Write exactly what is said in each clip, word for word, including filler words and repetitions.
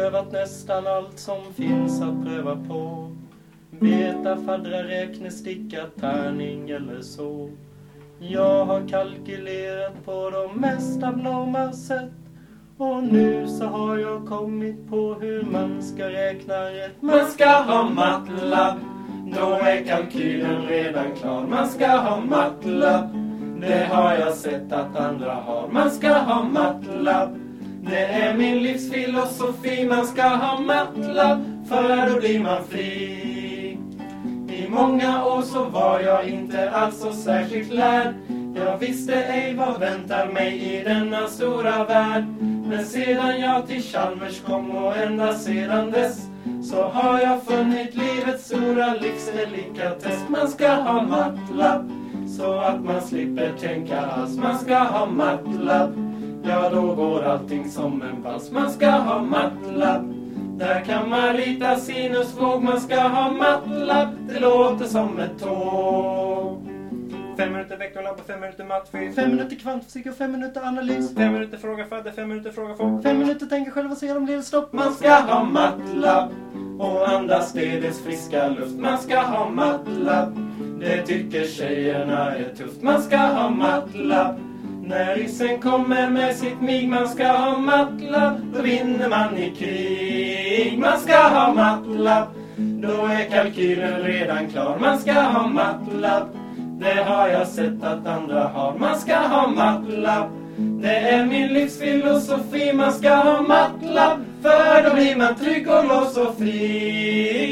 prövat nästan allt som finns att pröva på. Beta, faddra, räkne, sticka, tärning eller så. Jag har kalkylerat på de mest abnorma sätt. Och nu så har jag kommit på hur man ska räkna rätt. Man ska ha MATLAB, då är kalkylen redan klar. Man ska ha MATLAB, det har jag sett att andra har. Man ska ha MATLAB, det är min livsfilosofi. Man ska ha MATLAB, för då blir man fri. I många år så var jag inte alls så särskilt lärd. Jag visste ej vad väntar mig i denna stora värld. Men sedan jag till Chalmers kom och ända sedan dess, så har jag funnit livets stora livsdelikatess. Man ska ha MATLAB, så att man slipper tänka alls. Man ska ha MATLAB, ja då går allting som en vals. Man ska ha MATLAB, där kan man rita sinusvåg. Man ska ha MATLAB, det låter som ett tåg. Fem minuter veckolabba, fem minuter mattfysik. Fem minuter kvantfysik och fem minuter analys. Fem minuter fråga fadder, fem minuter fråga folk. Fem minuter tänka själv och se om det blir stopp. Man ska ha MATLAB och andas städets friska luft. Man ska ha MATLAB, det tycker tjejerna är tufft. Man ska ha MATLAB, när isen kommer med sitt mig. Man ska ha MATLAB, då vinner man i krig. Man ska ha MATLAB, då är kalkylen redan klar. Man ska ha MATLAB, det har jag sett att andra har. Man ska ha MATLAB, det är min livsfilosofi. Man ska ha MATLAB, för då blir man trygg och lås och fri.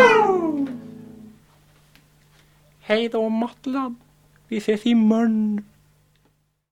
Hej då MATLAB, vi ses imorgon.